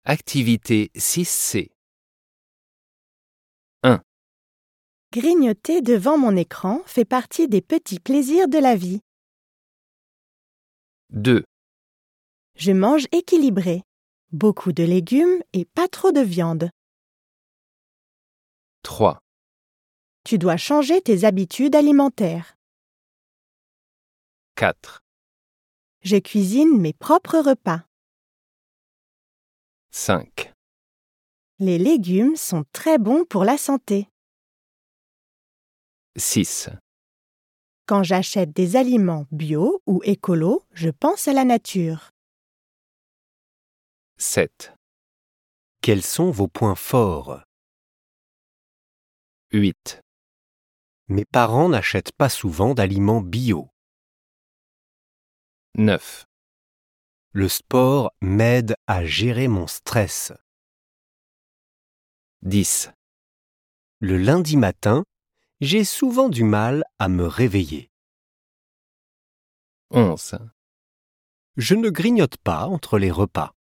Activité 6C. 1. Grignoter devant mon écran fait partie des petits plaisirs de la vie. 2. Je mange équilibré. Beaucoup de légumes et pas trop de viande. 3. Tu dois changer tes habitudes alimentaires. 4. Je cuisine mes propres repas. 5. Les légumes sont très bons pour la santé. 6. Quand j'achète des aliments bio ou écolo, je pense à la nature. 7. Quels sont vos points forts? 8. Mes parents n'achètent pas souvent d'aliments bio. 9. Le sport m'aide à gérer mon stress. 10. Le lundi matin, j'ai souvent du mal à me réveiller. 11. Je ne grignote pas entre les repas.